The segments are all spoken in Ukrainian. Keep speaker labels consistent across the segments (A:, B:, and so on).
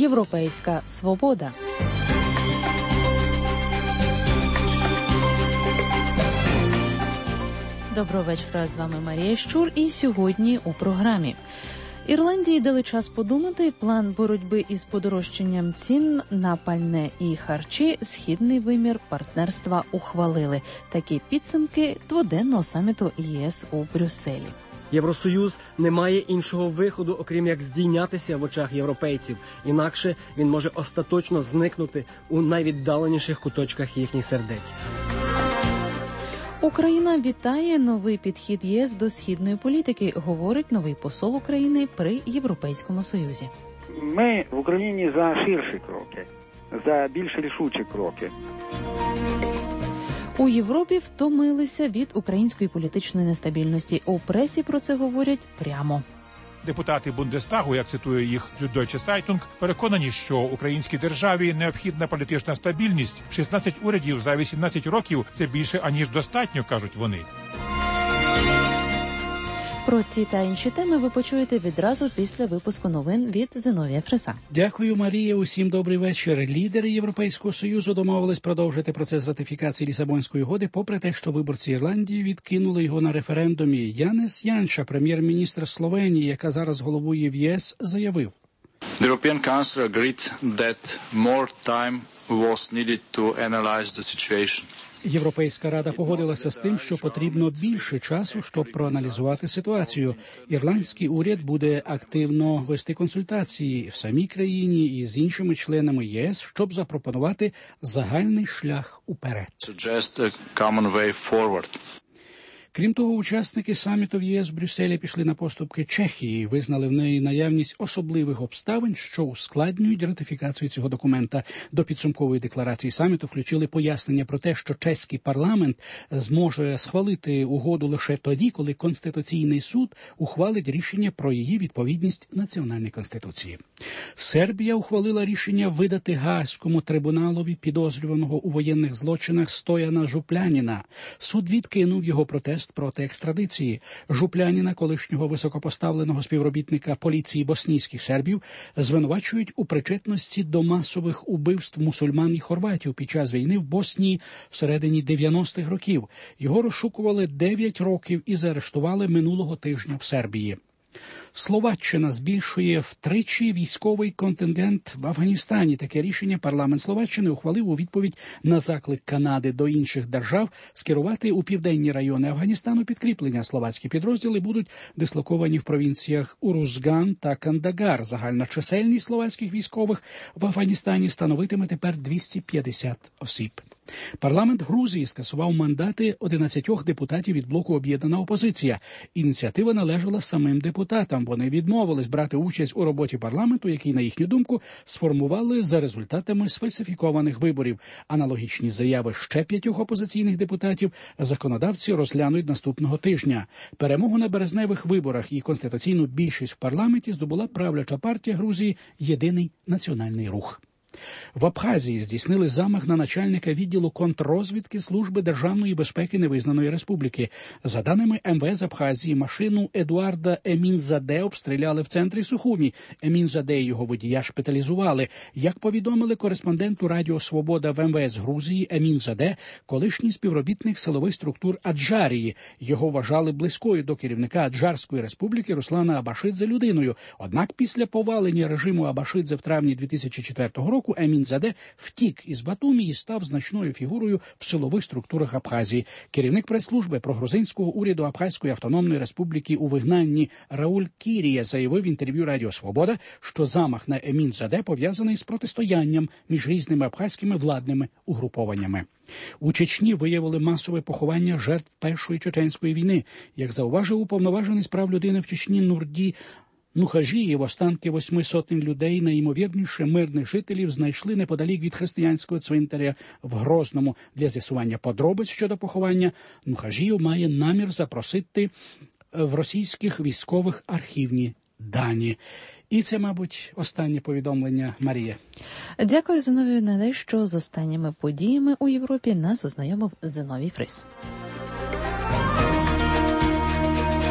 A: Європейська свобода. Доброго вечора, з вами Марія Щур, і сьогодні у програмі. Ірландії дали час подумати. План боротьби із подорожчанням цін на пальне і харчі, східний вимір партнерства ухвалили. Такі підсумки дводенного саміту ЄС у Брюсселі.
B: Євросоюз не має іншого виходу, окрім як здійнятися в очах європейців. Інакше він може остаточно зникнути у найвіддаленіших куточках їхніх сердець.
A: Україна вітає новий підхід ЄС до східної політики, говорить новий посол України при Європейському Союзі.
C: Ми в Україні за ширші кроки, за більш рішучі кроки.
A: У Європі втомилися від української політичної нестабільності. У пресі про це говорять прямо.
D: Депутати Бундестагу, як цитує їх Süddeutsche Zeitung, переконані, що українській державі необхідна політична стабільність. 16 урядів за 18 років – це більше, аніж достатньо, кажуть вони.
A: Про ці та інші теми ви почуєте відразу після випуску новин від Зиновія Фриса.
E: Дякую, Марія. Усім добрий вечір. Лідери Європейського Союзу домовились продовжити процес ратифікації Лісабонської угоди, попри те, що виборці Ірландії відкинули його на референдумі. Янес Янша, прем'єр-міністр Словенії, яка зараз головує в ЄС, заявив.
F: The European Council agreed that more time was needed to analyze the situation.
E: Європейська рада погодилася з тим, що потрібно більше часу, щоб проаналізувати ситуацію. Ірландський уряд буде активно вести консультації в самій країні і з іншими членами ЄС, щоб запропонувати загальний шлях уперед.
F: Suggest a common way forward.
E: Крім того, учасники саміту в ЄС в Брюсселі пішли на поступки Чехії і визнали в неї наявність особливих обставин, що ускладнюють ратифікацію цього документа. До підсумкової декларації саміту включили пояснення про те, що чеський парламент зможе схвалити угоду лише тоді, коли Конституційний суд ухвалить рішення про її відповідність національній конституції. Сербія ухвалила рішення видати Гаазькому трибуналові підозрюваного у воєнних злочинах Стояна Жупляніна. Суд відкинув його протест проти екстрадиції. Жупляніна, колишнього високопоставленого співробітника поліції боснійських сербів, звинувачують у причетності до масових убивств мусульман і хорватів під час війни в Боснії всередині 90-х років. Його розшукували 9 років і заарештували минулого тижня в Сербії. Словаччина збільшує втричі військовий контингент в Афганістані. Таке рішення парламент Словаччини ухвалив у відповідь на заклик Канади до інших держав скерувати у південні райони Афганістану підкріплення. Словацькі підрозділи будуть дислоковані в провінціях Урузган та Кандагар. Загальна чисельність словацьких військових в Афганістані становитиме тепер 250 осіб. Парламент Грузії скасував мандати 11 депутатів від блоку «Об'єднана опозиція». Ініціатива належала самим депутатам. Вони відмовились брати участь у роботі парламенту, який, на їхню думку, сформували за результатами сфальсифікованих виборів. Аналогічні заяви ще 5 опозиційних депутатів законодавці розглянуть наступного тижня. Перемогу на березневих виборах і конституційну більшість в парламенті здобула правляча партія Грузії «Єдиний національний рух». В Абхазії здійснили замах на начальника відділу контррозвідки Служби державної безпеки невизнаної республіки. За даними МВС Абхазії, машину Едуарда Емінзаде обстріляли в центрі Сухумі. Емінзаде і його водія шпиталізували. Як повідомили кореспонденту Радіо Свобода в МВС Грузії, Емінзаде – колишній співробітник силових структур Аджарії. Його вважали близькою до керівника Аджарської республіки Руслана Абашидзе людиною. Однак після повалення режиму Абашидзе в травні 2004 року Емінзаде втік із Батумі і став значною фігурою в силових структурах Абхазії. Керівник прес-служби прогрузинського уряду Абхазької автономної республіки у вигнанні Рауль Кірія заявив в інтерв'ю Радіо Свобода, що замах на Емінзаде пов'язаний з протистоянням між різними абхазькими владними угрупованнями. У Чечні виявили масове поховання жертв Першої чеченської війни. Як зауважив уповноважений з прав людини в Чечні Нурді Нухажієв, останки 800 людей, найімовірніше мирних жителів, знайшли неподалік від християнського цвинтаря в Грозному. Для з'ясування подробиць щодо поховання Нухажієв має намір запросити в російських військових архівні дані. І це, мабуть, останнє повідомлення, Марія.
A: Дякую, Зиновію, на те, що з останніми подіями у Європі нас ознайомив Зиновій Фрис.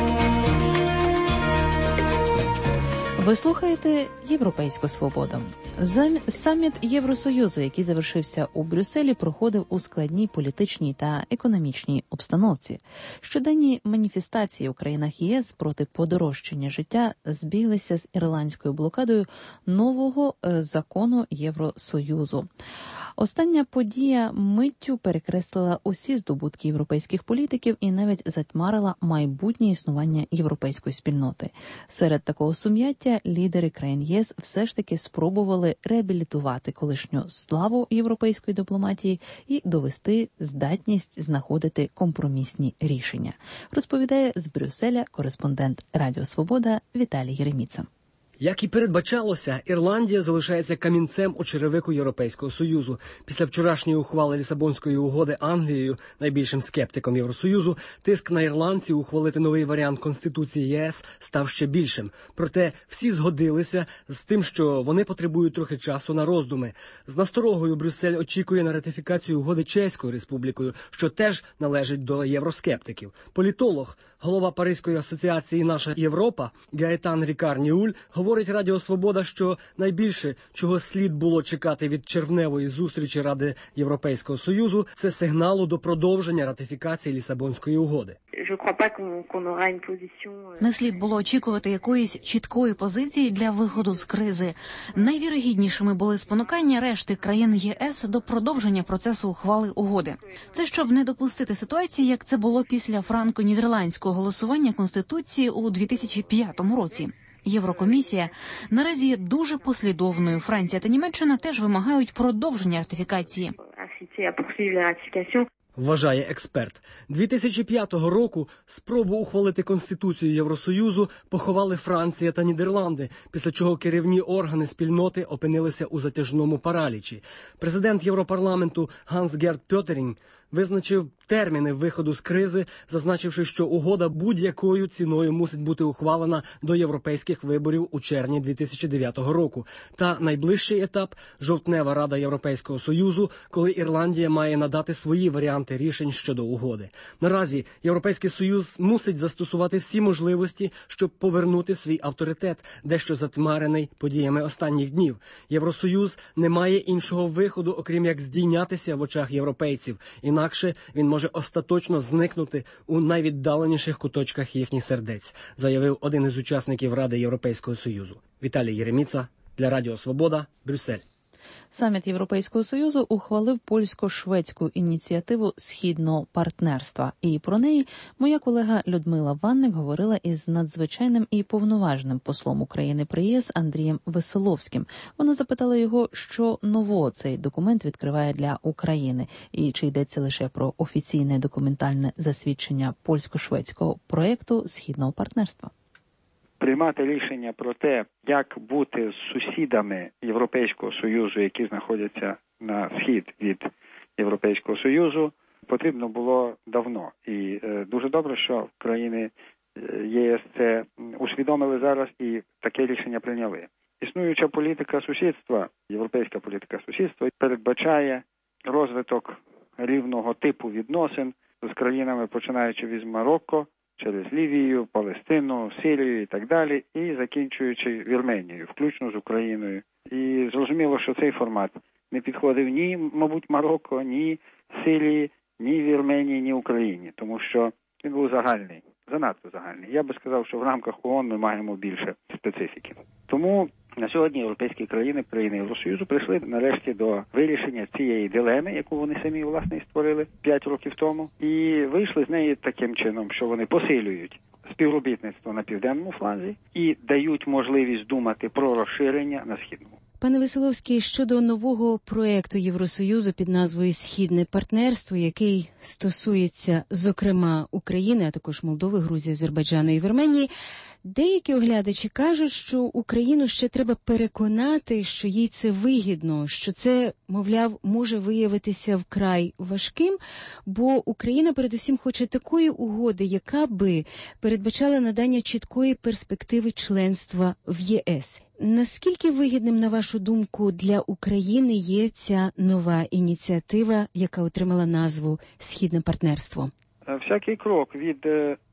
A: Ви слухаєте «Європейську свободу». Саміт Євросоюзу, який завершився у Брюсселі, проходив у складній політичній та економічній обстановці. Щоденні маніфестації у країнах ЄС проти подорожчання життя збіглися з ірландською блокадою нового закону Євросоюзу. Остання подія миттю перекреслила усі здобутки європейських політиків і навіть затьмарила майбутнє існування європейської спільноти. Серед такого сум'яття лідери країн ЄС все ж таки спробували реабілітувати колишню славу європейської дипломатії і довести здатність знаходити компромісні рішення. Розповідає з Брюсселя кореспондент Радіо Свобода Віталій Єреміца.
B: Як і передбачалося, Ірландія залишається камінцем у черевику Європейського Союзу. Після вчорашньої ухвали Лісабонської угоди Англією, найбільшим скептиком Євросоюзу, тиск на ірландців ухвалити новий варіант Конституції ЄС став ще більшим. Проте всі згодилися з тим, що вони потребують трохи часу на роздуми. З насторогою Брюссель очікує на ратифікацію угоди Чеською республікою, що теж належить до євроскептиків. Політолог, голова Паризької асоціації «Наша Європа» Гаетан Рікар-Ніуль говорить Радіо Свобода, що найбільше, чого слід було чекати від червневої зустрічі Ради Європейського Союзу, це сигналу до продовження ратифікації Лісабонської угоди.
G: Не слід було очікувати якоїсь чіткої позиції для виходу з кризи. Найвірогіднішими були спонукання решти країн ЄС до продовження процесу ухвали угоди. Це щоб не допустити ситуації, як це було після франко-нідерландського голосування Конституції у 2005 році. Єврокомісія наразі є дуже послідовною. Франція та Німеччина теж вимагають продовження ратифікації.
B: Вважає експерт. 2005 року спробу ухвалити Конституцію Євросоюзу поховали Франція та Нідерланди, після чого керівні органи спільноти опинилися у затяжному паралічі. Президент Європарламенту Ганс-Герт Пьотерінг визначив терміни виходу з кризи, зазначивши, що угода будь-якою ціною мусить бути ухвалена до європейських виборів у червні 2009 року. Та найближчий етап – жовтнева Рада Європейського Союзу, коли Ірландія має надати свої варіанти рішень щодо угоди. Наразі Європейський Союз мусить застосувати всі можливості, щоб повернути свій авторитет, дещо затьмарений подіями останніх днів. Євросоюз не має іншого виходу, окрім як здійнятися в очах європейців. Інакше він може остаточно зникнути у найвіддаленіших куточках їхніх сердець, заявив один із учасників Ради Європейського Союзу. Віталій Єреміца для Радіо Свобода, Брюссель.
A: Саміт Європейського Союзу ухвалив польсько-шведську ініціативу «Східного партнерства». І про неї моя колега Людмила Ванник говорила із надзвичайним і повноважним послом України при ЄС Андрієм Веселовським. Вона запитала його, що нового цей документ відкриває для України, і чи йдеться лише про офіційне документальне засвідчення польсько-шведського проєкту «Східного партнерства».
C: Приймати рішення про те, як бути з сусідами Європейського Союзу, які знаходяться на схід від Європейського Союзу, потрібно було давно. І дуже добре, що країни ЄС це усвідомили зараз і таке рішення прийняли. Існуюча політика сусідства, європейська політика сусідства, передбачає розвиток рівного типу відносин з країнами, починаючи від Марокко, через Лівію, Палестину, Сирію і так далі, і закінчуючи Вірменією, включно з Україною. І зрозуміло, що цей формат не підходив ні, мабуть, Марокко, ні Сирії, ні Вірменії, ні Україні, тому що він був загальний, занадто загальний. Я би сказав, що в рамках ООН ми маємо більше специфіки. Тому на сьогодні європейські країни Євросоюзу прийшли нарешті до вирішення цієї дилеми, яку вони самі, власне, і створили 5 років тому, і вийшли з неї таким чином, що вони посилюють співробітництво на південному фланзі і дають можливість думати про розширення на східному.
H: Пане Веселовський, щодо нового проекту Євросоюзу під назвою «Східне партнерство», який стосується, зокрема, України, а також Молдови, Грузії, Азербайджану і Вірменії, деякі оглядачі кажуть, що Україну ще треба переконати, що їй це вигідно, що це, мовляв, може виявитися вкрай важким, бо Україна передусім хоче такої угоди, яка би передбачала надання чіткої перспективи членства в ЄС. Наскільки вигідним, на вашу думку, для України є ця нова ініціатива, яка отримала назву «Східне партнерство»?
C: Всякий крок від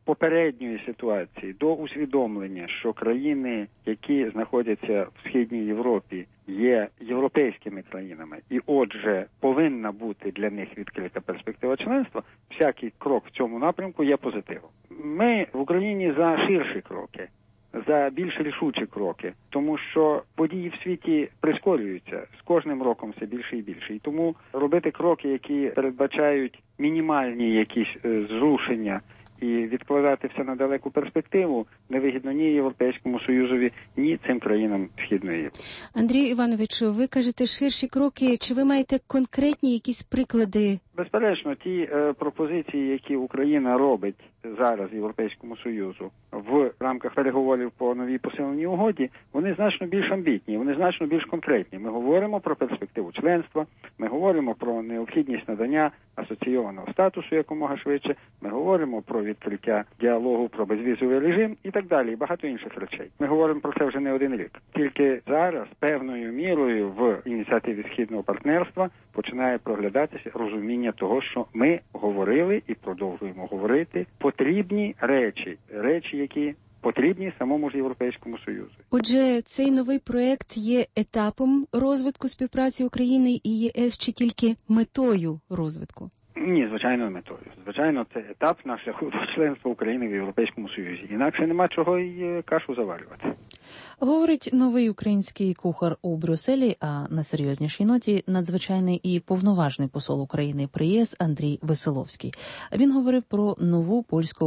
C: попередньої ситуації, до усвідомлення, що країни, які знаходяться в Східній Європі, є європейськими країнами, і отже повинна бути для них відкрита перспектива членства, всякий крок в цьому напрямку є позитивом. Ми в Україні за ширші кроки, за більш рішучі кроки, тому що події в світі прискорюються з кожним роком все більше і більше. І тому робити кроки, які передбачають мінімальні якісь зрушення, і відкладати все на далеку перспективу невигідно ні Європейському Союзові, ні цим країнам Східної Європи.
H: Андрій Іванович, ви кажете ширші кроки. Чи ви маєте конкретні якісь приклади?
C: Безперечно, ті пропозиції, які Україна робить зараз Європейському Союзу в рамках переговорів по новій посиленій угоді, вони значно більш амбітні, вони значно більш конкретні. Ми говоримо про перспективу членства, ми говоримо про необхідність надання асоційованого статусу якомога швидше, ми говоримо про відкриття діалогу про безвізовий режим і так далі, і багато інших речей. Ми говоримо про це вже не один рік. Тільки зараз певною мірою в ініціативі Східного партнерства починає проглядатися розуміння того, що ми говорили і продовжуємо говорити потрібні речі, які потрібні самому ж Європейському Союзу.
H: Отже, цей новий проект є етапом розвитку співпраці України і ЄС чи тільки метою розвитку?
C: Ні, звичайно, метою. Звичайно, це етап на шляху до членства України в Європейському Союзі. Інакше нема чого й кашу заварювати.
A: Говорить новий український кухар у Брюсселі, а на серйознішій ноті надзвичайний і повноважний посол України при ЄС Андрій Веселовський. Він говорив про нову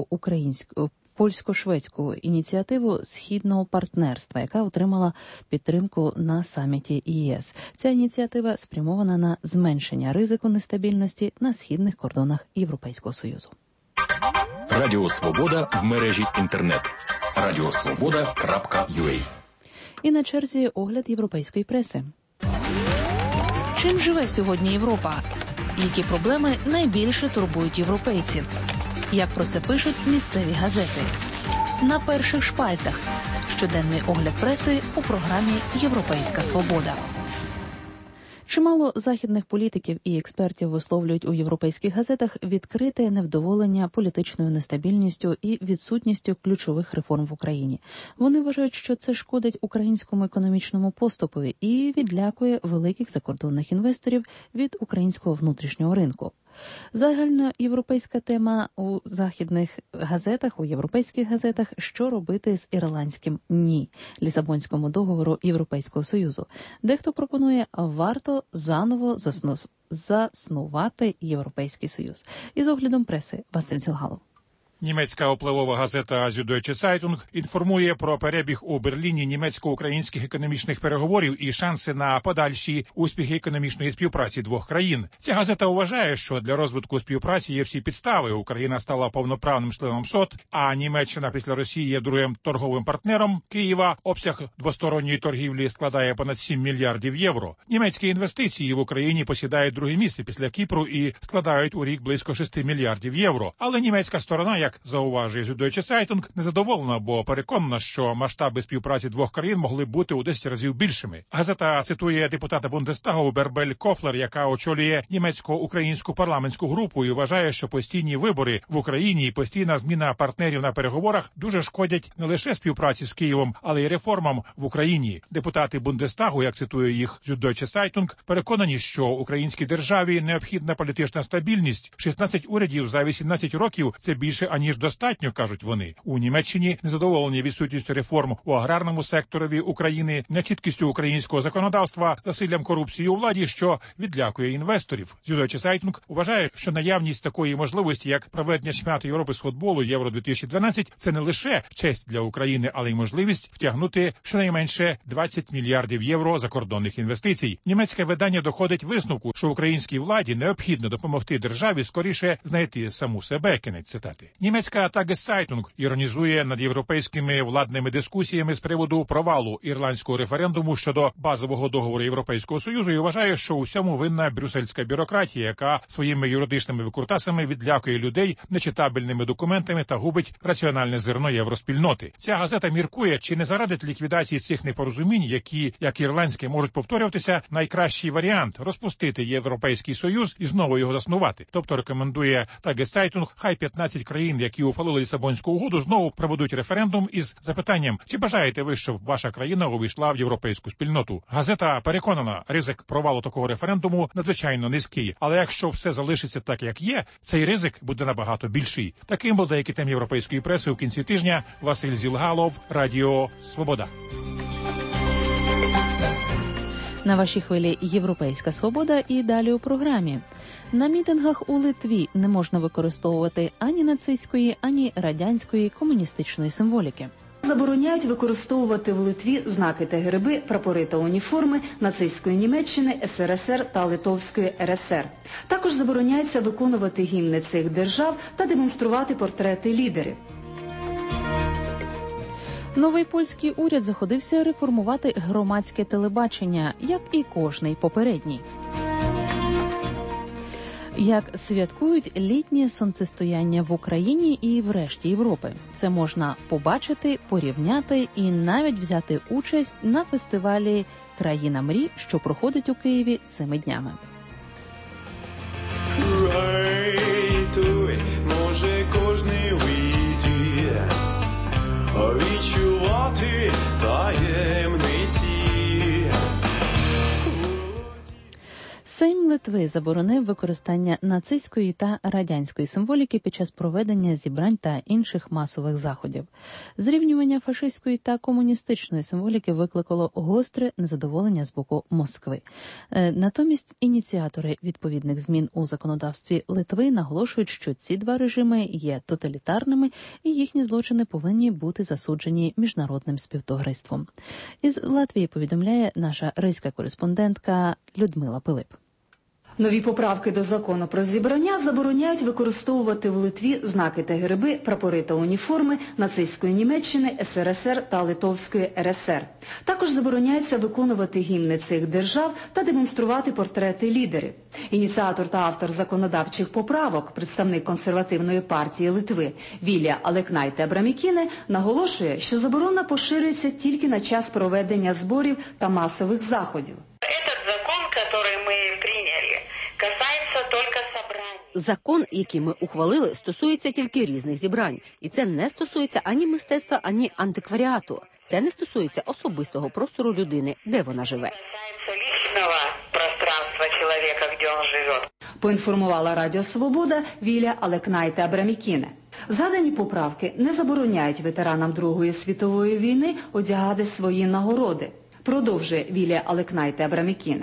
A: польсько-шведську ініціативу Східного партнерства, яка отримала підтримку на саміті ЄС. Ця ініціатива спрямована на зменшення ризику нестабільності на східних кордонах Європейського Союзу.
I: Радіо Свобода в мережі інтернет. radiosvoboda.ua.
A: І на черзі огляд європейської преси. Чим живе сьогодні Європа? Які проблеми найбільше турбують європейців? Як про це пишуть місцеві газети? На перших шпальтах. Щоденний огляд преси у програмі «Європейська свобода». Чимало західних політиків і експертів висловлюють у європейських газетах відкрите невдоволення політичною нестабільністю і відсутністю ключових реформ в Україні. Вони вважають, що це шкодить українському економічному поступові і відлякує великих закордонних інвесторів від українського внутрішнього ринку. Загальноєвропейська тема у західних газетах, у європейських газетах, що робити з ірландським «ні» Лісабонському договору Європейського Союзу. Дехто пропонує, варто заново заснувати Європейський Союз. Із оглядом преси Василь Зілгалов.
D: Німецька впливова газета Süddeutsche Zeitung інформує про перебіг у Берліні німецько-українських економічних переговорів і шанси на подальші успіхи економічної співпраці двох країн. Ця газета вважає, що для розвитку співпраці є всі підстави. Україна стала повноправним членом СОТ, а Німеччина після Росії є другим торговим партнером Києва. Обсяг двосторонньої торгівлі складає понад 7 мільярдів євро. Німецькі інвестиції в Україні посідають друге місце після Кіпру і складають у рік близько 6 мільярдів євро. Але німецька сторона, як зауважує Süddeutsche Zeitung, незадоволена, бо переконана, що масштаби співпраці двох країн могли бути у 10 разів більшими. Газета цитує депутата Бундестагу Бербель Кофлер, яка очолює німецько-українську парламентську групу і вважає, що постійні вибори в Україні і постійна зміна партнерів на переговорах дуже шкодять не лише співпраці з Києвом, але й реформам в Україні. Депутати Бундестагу, як цитує їх Süddeutsche Zeitung, переконані, що українській державі необхідна політична стабільність. 16 урядів за 18 років – це більше, аніж достатньо, кажуть вони. У Німеччині незадоволені відсутністю реформ у аграрному секторі України, нечіткістю українського законодавства, засиллям корупції у владі, що відлякує інвесторів. Süddeutsche Zeitung вважає, що наявність такої можливості, як проведення чемпіонату Європи з футболу Євро-2012, це не лише честь для України, але й можливість втягнути щонайменше 20 мільярдів євро закордонних інвестицій. Німецьке видання доходить висновку, що українській владі необхідно допомогти державі скоріше знайти саму себе. Кінець цитати. Німецька Tages-Zeitung іронізує над європейськими владними дискусіями з приводу провалу ірландського референдуму щодо базового договору Європейського Союзу і вважає, що у всьому винна брюссельська бюрократія, яка своїми юридичними викрутасами відлякує людей нечитабельними документами та губить раціональне зерно євроспільноти. Ця газета міркує, чи не заради ліквідації цих непорозумінь, які, як ірландське, можуть повторюватися, найкращий варіант – розпустити Європейський Союз і знову його заснувати. Тобто рекомендує Tages-Zeitung, хай 15 країн країн, які ухвалили Лісабонську угоду, знову проведуть референдум із запитанням, чи бажаєте ви, щоб ваша країна увійшла в європейську спільноту. Газета переконана, ризик провалу такого референдуму надзвичайно низький. Але якщо все залишиться так, як є, цей ризик буде набагато більший. Таким був деякий тем європейської преси у кінці тижня. Василь Зілгалов, Радіо Свобода.
A: На вашій хвилі «Європейська свобода» і далі у програмі. На мітингах у Литві не можна використовувати ані нацистської, ані радянської комуністичної символіки.
J: Забороняють використовувати в Литві знаки та герби, прапори та уніформи нацистської Німеччини, СРСР та Литовської РСР. Також забороняється виконувати гімни цих держав та демонструвати портрети лідерів.
A: Новий польський уряд заходився реформувати громадське телебачення, як і кожний попередній. Як святкують літнє сонцестояння в Україні і в решті Європи. Це можна побачити, порівняти і навіть взяти участь на фестивалі «Країна мрій», що проходить у Києві цими днями.
K: Може кожний вийде, відчувати таємниці.
A: Сейм Литви заборонив використання нацистської та радянської символіки під час проведення зібрань та інших масових заходів. Зрівнювання фашистської та комуністичної символіки викликало гостре незадоволення з боку Москви. Натомість ініціатори відповідних змін у законодавстві Литви наголошують, що ці два режими є тоталітарними і їхні злочини повинні бути засуджені міжнародним співтовариством. Із Латвії повідомляє наша ризька кореспондентка Людмила Пилип.
J: Нові поправки до закону про зібрання забороняють використовувати в Литві знаки та герби, прапори та уніформи нацистської Німеччини, СРСР та Литовської РСР. Також забороняється виконувати гімни цих держав та демонструвати портрети лідерів. Ініціатор та автор законодавчих поправок, представник консервативної партії Литви Вілія Алекнайте-Абрамікіне, наголошує, що заборона поширюється тільки на час проведення зборів та масових заходів.
L: Закон, який ми ухвалили, стосується тільки різних зібрань. І це не стосується ані мистецтва, ані антикваріату. Це не стосується особистого простору людини, де вона живе.
J: Поінформувала Радіо Свобода Вілія Алекнайте-Абрамікіне. Згадані поправки не забороняють ветеранам Другої світової війни одягати свої нагороди. Продовжує Вілія Алекнайте-Абрамікіне.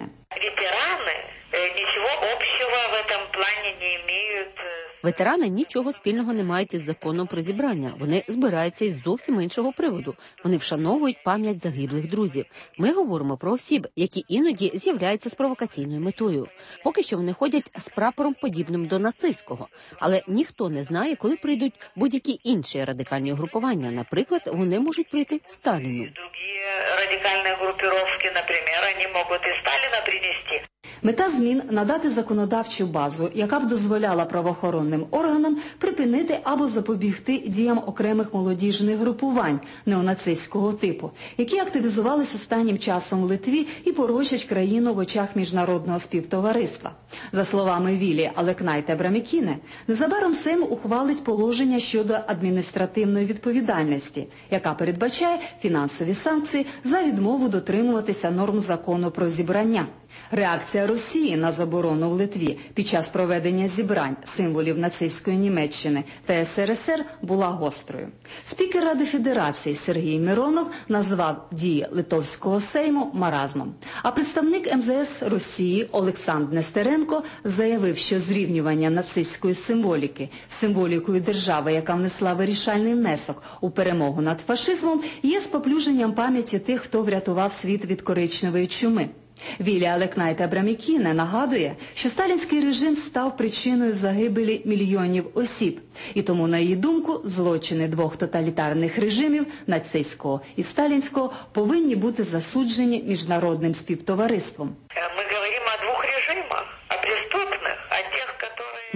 L: Ветерани нічого спільного не мають із законом про зібрання. Вони збираються із зовсім іншого приводу. Вони вшановують пам'ять загиблих друзів. Ми говоримо про осіб, які іноді з'являються з провокаційною метою. Поки що вони ходять з прапором, подібним до нацистського. Але ніхто не знає, коли прийдуть будь-які інші радикальні угрупування. Наприклад, вони можуть прийти Сталіну.
M: Радикальні групировки, наприклад, вони можуть і Сталіна принести.
J: Мета змін – надати законодавчу базу, яка б дозволяла правоохоронним органам припинити або запобігти діям окремих молодіжних групувань неонацистського типу, які активізувались останнім часом в Литві і порочать країну в очах міжнародного співтовариства. За словами Вілії Алекнайте-Абрамікіне, незабаром Сейм ухвалить положення щодо адміністративної відповідальності, яка передбачає фінансові санкції за відмову дотримуватися норм закону про зібрання. Реакція Росії на заборону в Литві під час проведення зібрань символів нацистської Німеччини та СРСР була гострою. Спікер Ради Федерації Сергій Миронов назвав дії Литовського Сейму маразмом. А представник МЗС Росії Олександр Нестеренко заявив, що зрівнювання нацистської символіки з символікою держави, яка внесла вирішальний внесок у перемогу над фашизмом, є споплюженням пам'яті тих, хто врятував світ від коричневої чуми. Вілія Алекнайте-Абрамікіне нагадує, що сталінський режим став причиною загибелі мільйонів осіб. І тому, на її думку, злочини двох тоталітарних режимів, нацистського і сталінського, повинні бути засуджені міжнародним співтовариством.
L: Ми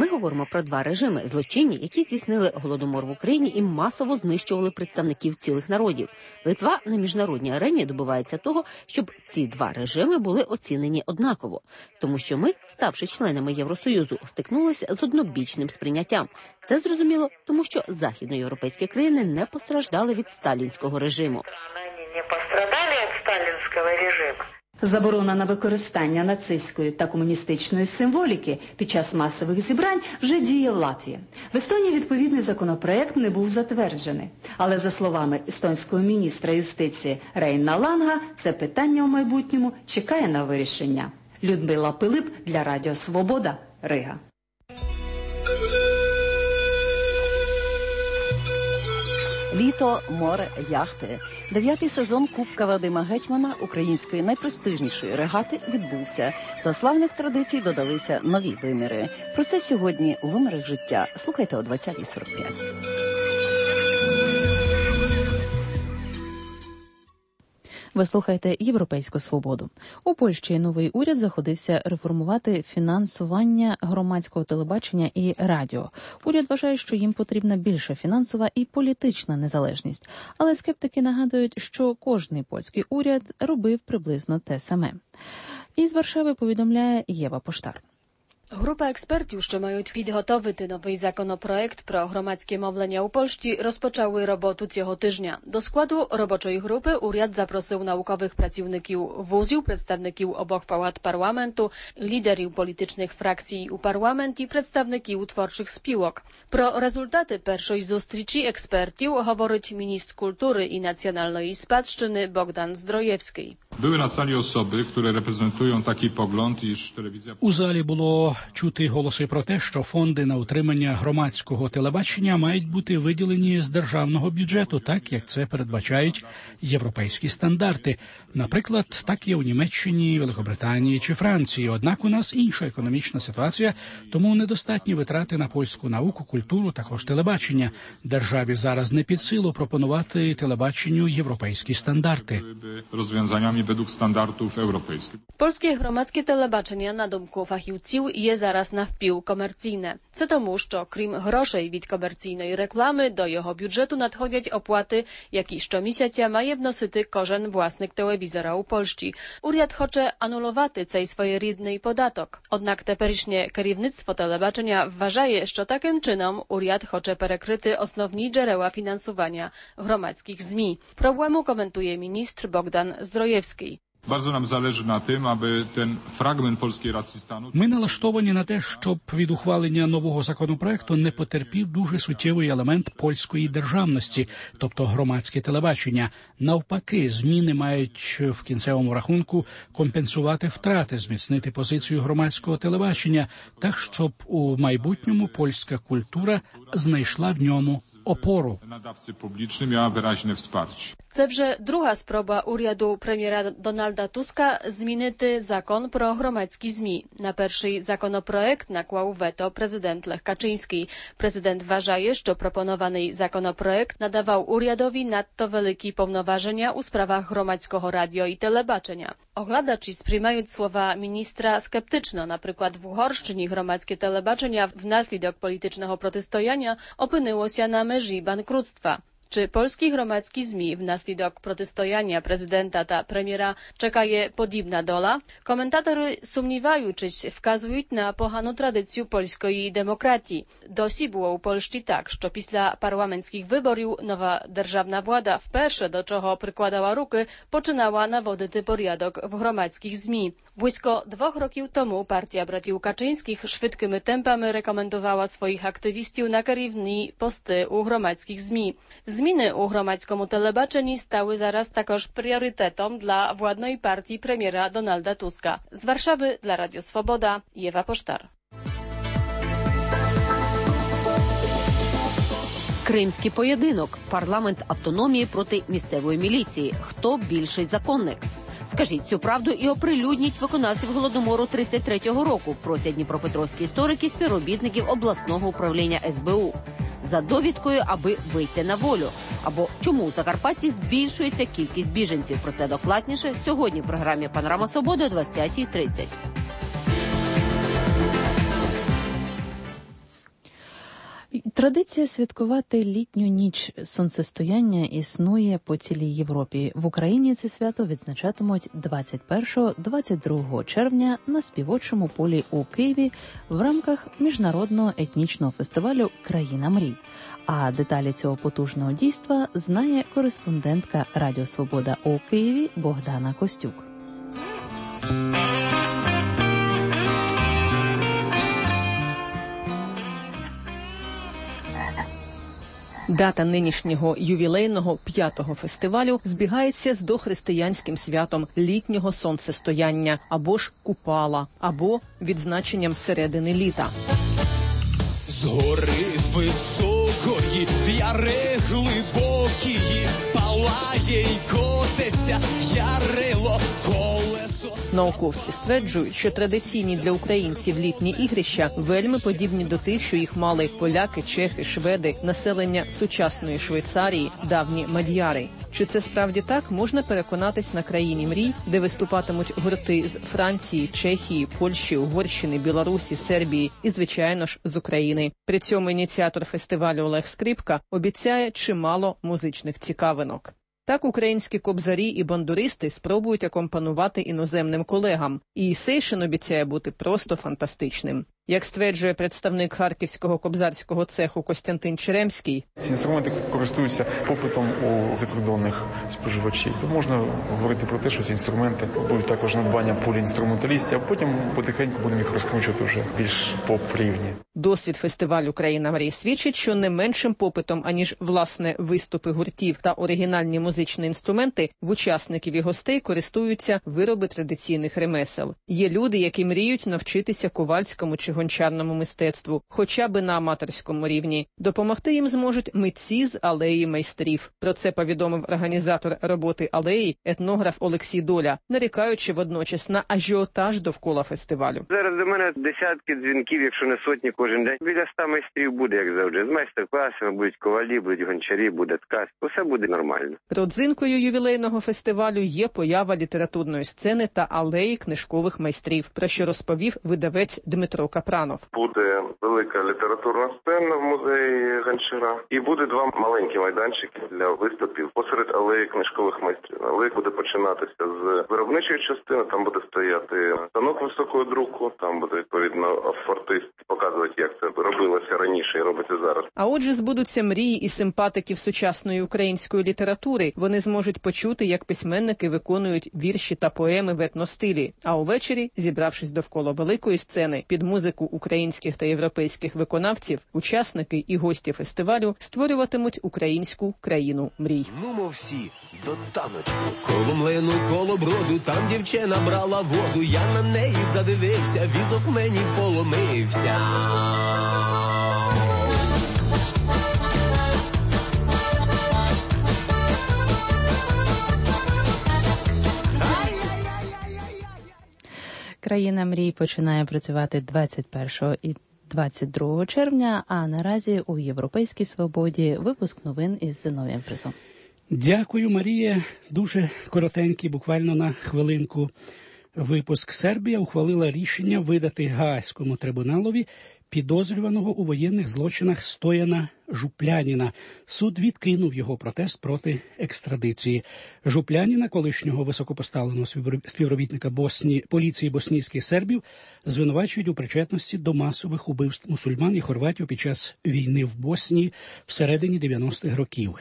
L: говоримо про два режими – злочинні, які здійснили голодомор в Україні і масово знищували представників цілих народів. Литва на міжнародній арені добивається того, щоб ці два режими були оцінені однаково. Тому що ми, ставши членами Євросоюзу, стикнулися з однобічним сприйняттям. Це зрозуміло, тому що західноєвропейські країни не постраждали від сталінського режиму.
M: Не пострадали від сталінського режиму.
J: Заборона на використання нацистської та комуністичної символіки під час масових зібрань вже діє в Латвії. В Естонії відповідний законопроект не був затверджений. Але, за словами естонського міністра юстиції Рейна Ланга, це питання у майбутньому чекає на вирішення. Людмила Пилип для Радіо Свобода, Рига.
N: Літо, море, яхти. 9-й сезон Кубка Вадима Гетьмана, української найпрестижнішої регати, відбувся. До славних традицій додалися нові виміри. Про це сьогодні у «Вимірах життя». Слухайте о 20:45.
A: Ви слухаєте «Європейську свободу». У Польщі новий уряд заходився реформувати фінансування громадського телебачення і радіо. Уряд вважає, що їм потрібна більша фінансова і політична незалежність. Але скептики нагадують, що кожний польський уряд робив приблизно те саме. Із Варшави повідомляє Єва Поштар.
O: Група експертів, що мають підготовити новий законопроект про громадське мовлення у Польщі, розпочали роботу цього тижня. До складу робочої групи уряд запросив наукових працівників вузів, представників обох палат парламенту, лідерів політичних фракцій у парламенті, представників творчих спілок. Про результати першої зустрічі експертів говорить міністр культури і національної спадщини Богдан Zdrojewski.
P: Były na sali osoby, które reprezentują taki pogląd, iż telewizja...
E: У залі було чути голоси про те, що фонди на утримання громадського телебачення мають бути виділені з державного бюджету, так як це передбачають європейські стандарти. Наприклад, так є у Німеччині, Великобританії чи Франції. Однак у нас інша економічна ситуація, тому недостатні витрати на польську науку, культуру, також телебачення. Державі зараз не під силу пропонувати телебаченню європейські стандарти.
P: Розв'язаннями według стандартів європейських.
O: Польське громадське телебачення, на думку фахівців, є зараз навпіл комерційне. Це тому, що крім грошей від комерційної реклами, до його бюджету надходять оплати, які щомісяця має вносити кожен власник телевізора у Польщі. Уряд хоче анулувати цей своєрідний податок. Однак теперішнє керівництво телебачення вважає, що таким чином уряд хоче перекрити основні джерела фінансування громадських ЗМІ. Проблему komentuje ministr Bogdan Zdrojewski.
P: Bardzo nam zależy na tym, aby ten fragment polskiej racji stanu...
E: Ми налаштовані на те, щоб від ухвалення нового законопроекту не потерпів дуже суттєвий елемент польської державності, тобто громадське телебачення. Навпаки, зміни мають в кінцевому рахунку компенсувати втрати, зміцнити позицію громадського телебачення, так, щоб у майбутньому польська культура знайшла в ньому опору.
P: Nadawcy publiczny miała wyraźne wsparcie.
O: Це вже друга спроба уряду прем'єра Дональда Туска змінити закон про громадські ЗМІ. На перший законопроект наклав вето президент Лех Качинський. Президент вважає, що пропонований законопроект надавав урядові надто великі повноваження у справах громадського радіо і телебачення. Оглядачі сприймають слова міністра скептично. Наприклад, в Угорщині громадське телебачення внаслідок політичного протистояння опинилося на межі банкрутства. Czy polski громадські ЗМІ внаслідок протистояння президента та прем'єра чекає подібна доля? Коментатори, сумніваючись, вказують на погану традицію польської демократії. Досі було у Польщі так, що після парламентських виборів нова державна влада вперше, до чого прикладала руки, починала наводити порядок в громадських ЗМІ. Близько 2 років тому партія братів Качинських швидкими темпами рекомендувала своїх активістів на керівні пости у громадських ЗМІ. Зміни у громадському телебаченні стали зараз також пріоритетом для владної партії прем'єра Дональда Туска. З Варшави для Радіо Свобода, Єва Поштар.
L: Кримський поєдинок. Парламент автономії проти місцевої міліції. Хто більший законник? Скажіть цю правду і оприлюдніть виконавців Голодомору 33-го року, просять дніпропетровські історики співробітників обласного управління СБУ. За довідкою, аби вийти на волю. Або чому у Закарпатті збільшується кількість біженців. Про це докладніше сьогодні в програмі «Панорама Свободи» о 20:30.
A: Традиція святкувати літню ніч сонцестояння існує по цілій Європі. В Україні це свято відзначатимуть 21-22 червня на Співочому полі у Києві в рамках міжнародного етнічного фестивалю «Країна мрій». А деталі цього потужного дійства знає кореспондентка Радіо Свобода у Києві Богдана Костюк.
Q: Дата нинішнього ювілейного 5-го фестивалю збігається з дохристиянським святом літнього сонцестояння, або ж Купала, або відзначенням середини літа.
K: З гори високої, в яри глибокії, палає й котиться ярило колесо.
Q: Науковці стверджують, що традиційні для українців літні ігрища вельми подібні до тих, що їх мали поляки, чехи, шведи, населення сучасної Швейцарії, давні мад'яри. Чи це справді так, можна переконатись на «Країні мрій», де виступатимуть гурти з Франції, Чехії, Польщі, Угорщини, Білорусі, Сербії і, звичайно ж, з України. При цьому ініціатор фестивалю Олег Скрипка обіцяє чимало музичних цікавинок. Так українські кобзарі і бандуристи спробують акомпанувати іноземним колегам. І сейшн обіцяє бути просто фантастичним. Як стверджує представник харківського кобзарського цеху Костянтин Черемський,
R: ці інструменти користуються попитом у закордонних споживачів. То можна говорити про те, що ці інструменти будуть також надбання поліінструменталістів, а потім потихеньку будемо їх розкручувати вже більш поп-рівні.
Q: Досвід фестивалю «Країна мрій» свідчить, що не меншим попитом, аніж, власне, виступи гуртів та оригінальні музичні інструменти, в учасників і гостей користуються вироби традиційних ремесел. Є люди, які мріють навчитися ковальському чи гончарному мистецтву, хоча би на аматорському рівні. Допомогти їм зможуть митці з алеї майстрів. Про це повідомив організатор роботи алеї, етнограф Олексій Доля, нарікаючи водночас на ажіотаж довкола фестивалю.
S: Зараз до мене десятки дзвінків, якщо не сотні кожен день. Біля 100 майстрів буде, як завжди. З майстер-класами будуть ковалі, будуть гончарі, буде ткач. Усе буде нормально.
Q: Родзинкою ювілейного фестивалю є поява літературної сцени та алеї книжкових майстрів, про що розповів видавець Дмитро Капранов.
T: Буде велика літературна сцена в музеї Гончара і буде два маленькі майданчики для виступів посеред алеї книжкових майстрів. Алея буде починатися з виробничої частини, там буде стояти станок високого друку, там буде, відповідно, артист показувати, як це робилося раніше і робиться зараз.
Q: А отже, збудуться мрії і симпатиків сучасної української літератури. Вони зможуть почути, як письменники виконують вірші та поеми в етностилі. А увечері, зібравшись довкола великої сцени, під музику українських та європейських виконавців, учасники і гості фестивалю створюватимуть українську країну мрій.
K: Нумо всі до таночку. Коло млину, коло броду, там дівчина брала воду. Я на неї задивився, візок мені поломився.
A: «Країна мрій» починає працювати 21 і 22 червня, а наразі у «Європейській свободі» випуск новин із Зиновієм Призом.
E: Дякую, Марія. Дуже коротенький, буквально на хвилинку випуск. Сербія ухвалила рішення видати Гаазькому трибуналові підозрюваного у воєнних злочинах Стояна Жупляніна. Суд відкинув його протест проти екстрадиції. Жупляніна, колишнього високопоставленого співробітника поліції боснійських сербів, звинувачують у причетності до масових убивств мусульман і хорватів під час війни в Боснії всередині 90-х років.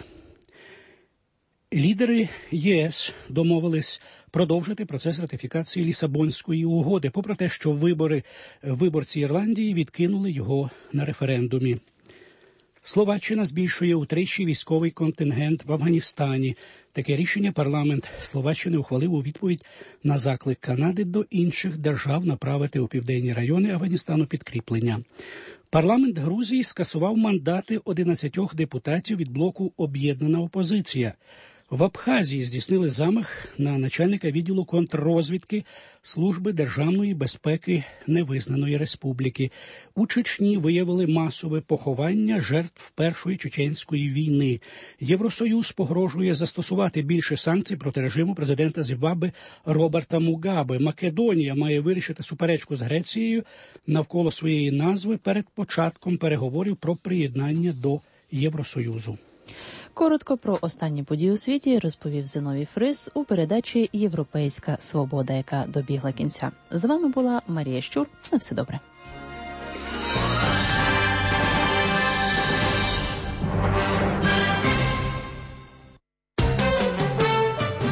E: Лідери ЄС домовились продовжити процес ратифікації Лісабонської угоди, попри те, що виборці Ірландії відкинули його на референдумі. Словаччина збільшує утричі військовий контингент в Афганістані. Таке рішення парламент Словаччини ухвалив у відповідь на заклик Канади до інших держав направити у південні райони Афганістану підкріплення. Парламент Грузії скасував мандати 11 депутатів від блоку «Об'єднана опозиція». В Абхазії здійснили замах на начальника відділу контррозвідки Служби державної безпеки невизнаної республіки. У Чечні виявили масове поховання жертв Першої чеченської війни. Євросоюз погрожує застосувати більше санкцій проти режиму президента Зімбабве Роберта Мугабе. Македонія має вирішити суперечку з Грецією навколо своєї назви перед початком переговорів про приєднання до Євросоюзу.
A: Коротко про останні події у світі розповів Зиновій Фрис у передачі «Європейська свобода», яка добігла кінця. З вами була Марія Щур. На все добре.